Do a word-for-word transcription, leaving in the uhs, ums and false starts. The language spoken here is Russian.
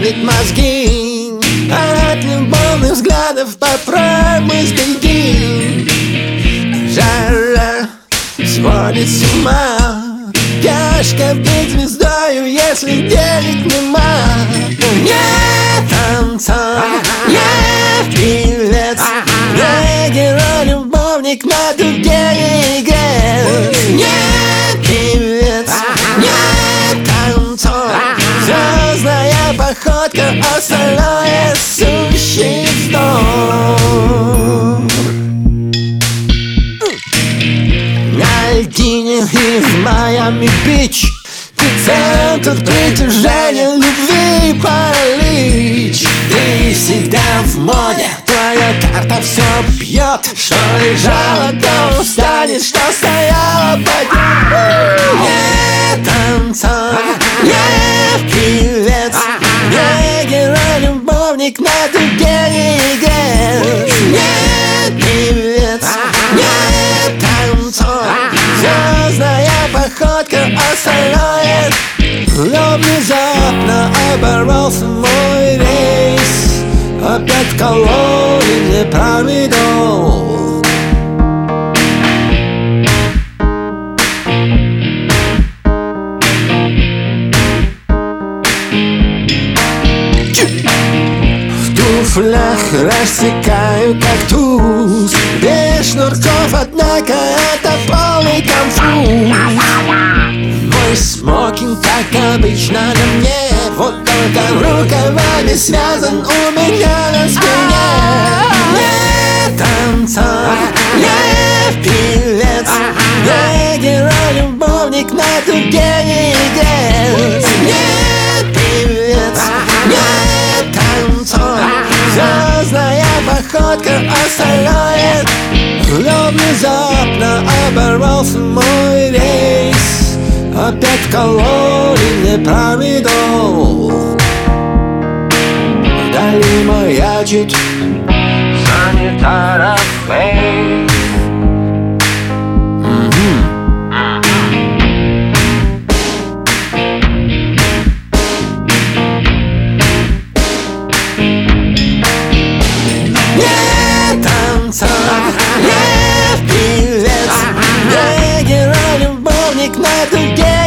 плавит мозги. От любовных взглядов поправь мысли беги. Жара сводит с ума. Тяжко быть звездою, если денег нема. Не танцор, не певец, не герой-любовник, на дуге не играет. Не певец, не танцор, звездная походка, остальное сущий вздор. На льдине и в Майами-Бич центр притяжения, любви паралич. Ты всегда в моде, твоя карта все бьет. Что лежало, то встанет, что стояло, пойдет. Не танцор, не певец, не герой-любовник, на дуге не играет. Не певец, не танцор, звездная походка, остальное. Но внезапно оборвался мой рейс. Опять в колонне проведу. В туфлях рассекаю кактус. Без шнурков, однако это полный конфуз. Мой смокинг, как обычно, на мне. Вот только рукавами связан у меня на спине. Не танцор, не певец, не герой-любовник, на дуге не играет. Не певец, не танцор, звездная походка, остальное. Но внезапно оборвался мой рейс. Опять в колонне проведу. Вдали маячит санитаров фейс. Не танцор, не певец, не герой-любовник, на дуге